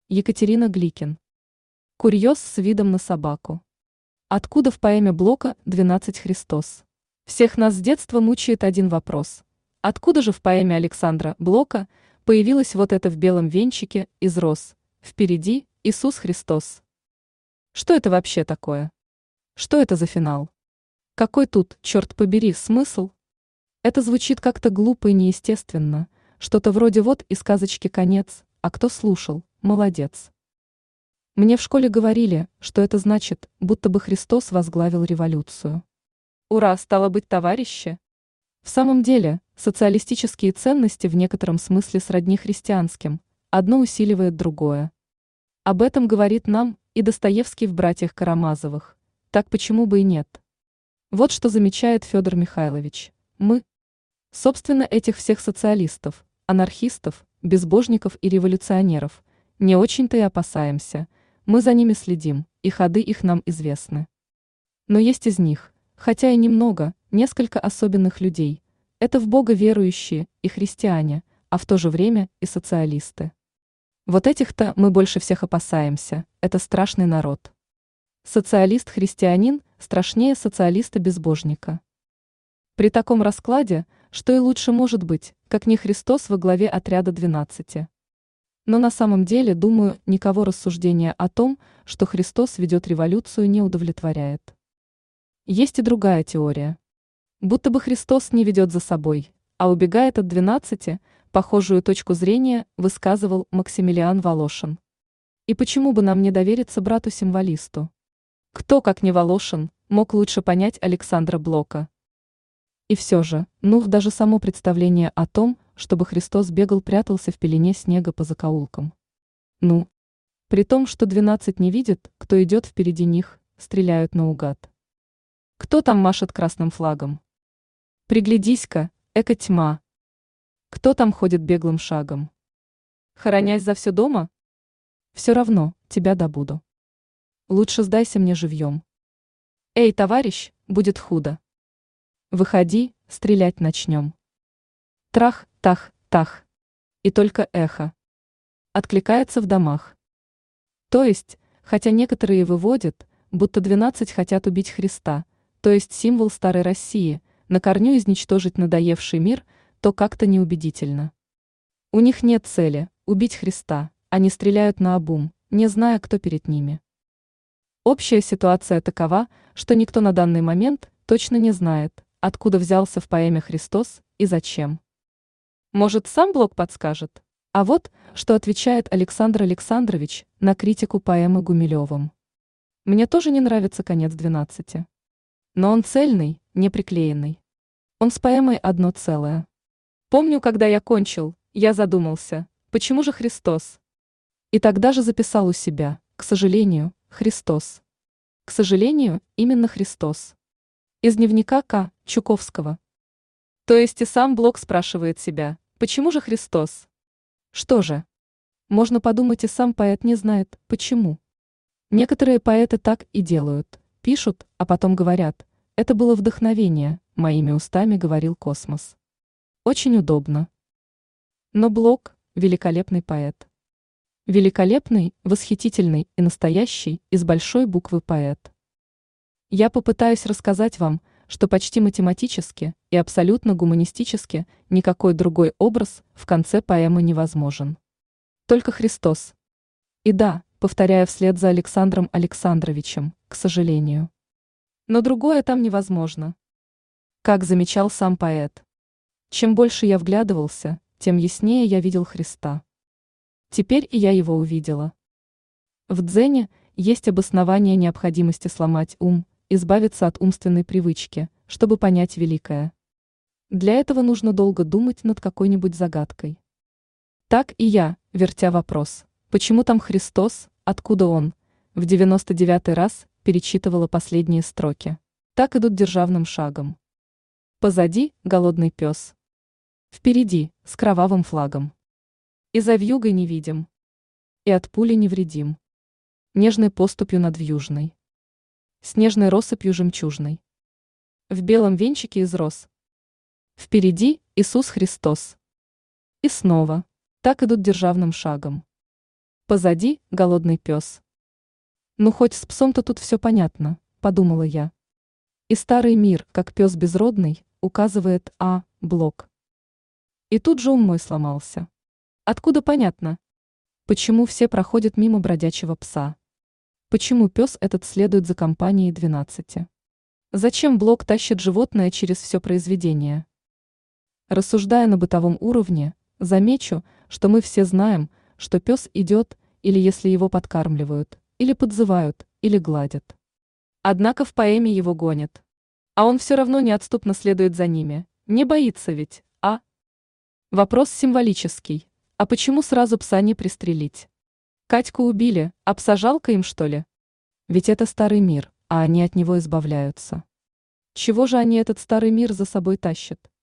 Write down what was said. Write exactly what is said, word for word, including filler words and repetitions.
Екатерина Гликин. Курьез с видом на собаку. Откуда в поэме Блока «двенадцать Христос»? Всех нас с детства мучает один вопрос. Откуда же в поэме Александра Блока появилось вот это в белом венчике из роз? Впереди Иисус Христос. Что это вообще такое? Что это за финал? Какой тут, черт побери, смысл? Это звучит как-то глупо и неестественно. Что-то вроде вот и сказочки конец, а кто слушал, молодец. Мне в школе говорили, что это значит, будто бы Христос возглавил революцию. Ура, стало быть, товарищи! В самом деле, социалистические ценности в некотором смысле сродни христианским, одно усиливает другое. Об этом говорит нам и Достоевский в «Братьях Карамазовых», так почему бы и нет? Вот что замечает Федор Михайлович. Мы, собственно, этих всех социалистов, анархистов, безбожников и революционеров, не очень-то и опасаемся, мы за ними следим, и ходы их нам известны. Но есть из них, хотя и немного, несколько особенных людей, это в Бога верующие и христиане, а в то же время и социалисты. Вот этих-то мы больше всех опасаемся, это страшный народ. Социалист-христианин страшнее социалиста-безбожника. При таком раскладе, что и лучше может быть, как не Христос во главе отряда двенадцати. Но на самом деле, думаю, никого рассуждения о том, что Христос ведет революцию, не удовлетворяет. Есть и другая теория. Будто бы Христос не ведет за собой, а убегает от двенадцати, похожую точку зрения высказывал Максимилиан Волошин. И почему бы нам не довериться брату-символисту? Кто, как не Волошин, мог лучше понять Александра Блока? И все же, ну, даже само представление о том, чтобы Христос бегал, прятался в пелене снега по закоулкам. Ну, при том, что двенадцать не видит, кто идет впереди них, стреляют наугад. Кто там машет красным флагом? Приглядись-ка, эко тьма. Кто там ходит беглым шагом? Хоронясь за все дома? Все равно, тебя добуду. Лучше сдайся мне живьем. Эй, товарищ, будет худо. Выходи, стрелять начнем. Трах, тах, тах. И только эхо откликается в домах. То есть, хотя некоторые выводят, будто двенадцать хотят убить Христа, то есть символ старой России, на корню изничтожить надоевший мир, то как-то неубедительно. У них нет цели – убить Христа, они стреляют наобум, не зная, кто перед ними. Общая ситуация такова, что никто на данный момент точно не знает, откуда взялся в поэме Христос и зачем. Может, сам Блок подскажет? А вот, что отвечает Александр Александрович на критику поэмы Гумилевым. Мне тоже не нравится конец двенадцати. Но он цельный, не приклеенный. Он с поэмой одно целое. Помню, когда я кончил, я задумался, почему же Христос? И тогда же записал у себя, к сожалению, Христос. К сожалению, именно Христос. Из дневника К. Чуковского. То есть и сам Блок спрашивает себя, почему же Христос? Что же? Можно подумать, и сам поэт не знает, почему. Некоторые поэты так и делают, пишут, а потом говорят, это было вдохновение, моими устами говорил космос. Очень удобно. Но Блок – великолепный поэт. Великолепный, восхитительный и настоящий, из большой буквы поэт. Я попытаюсь рассказать вам, что почти математически и абсолютно гуманистически никакой другой образ в конце поэмы невозможен. Только Христос. И да, повторяю вслед за Александром Александровичем, к сожалению. Но другое там невозможно. Как замечал сам поэт. Чем больше я вглядывался, тем яснее я видел Христа. Теперь и я его увидела. В дзене есть обоснование необходимости сломать ум, избавиться от умственной привычки, чтобы понять великое. Для этого нужно долго думать над какой-нибудь загадкой. Так и я, вертя вопрос, почему там Христос, откуда он, в девяносто девятый раз перечитывала последние строки. Так идут державным шагом. Позади голодный пес. Впереди с кровавым флагом. И за вьюгой не видим. И от пули невредим. Нежной поступью надвьюжной. Снежной россыпью жемчужной. В белом венчике из роз. Впереди Иисус Христос. И снова, так идут державным шагом. Позади голодный пес. Ну хоть с псом-то тут все понятно, подумала я. И старый мир, как пес безродный, указывает А, блок. И тут же ум мой сломался. Откуда понятно? Почему все проходят мимо бродячего пса? Почему пес этот следует за компанией двенадцати? Зачем блок тащит животное через все произведение? Рассуждая на бытовом уровне, замечу, что мы все знаем, что пес идет, или если его подкармливают, или подзывают, или гладят. Однако в поэме его гонят. А он все равно неотступно следует за ними, не боится ведь, а? Вопрос символический. А почему сразу пса не пристрелить? Катьку убили, а пса жалко им, что ли? Ведь это старый мир, а они от него избавляются. Чего же они этот старый мир за собой тащат?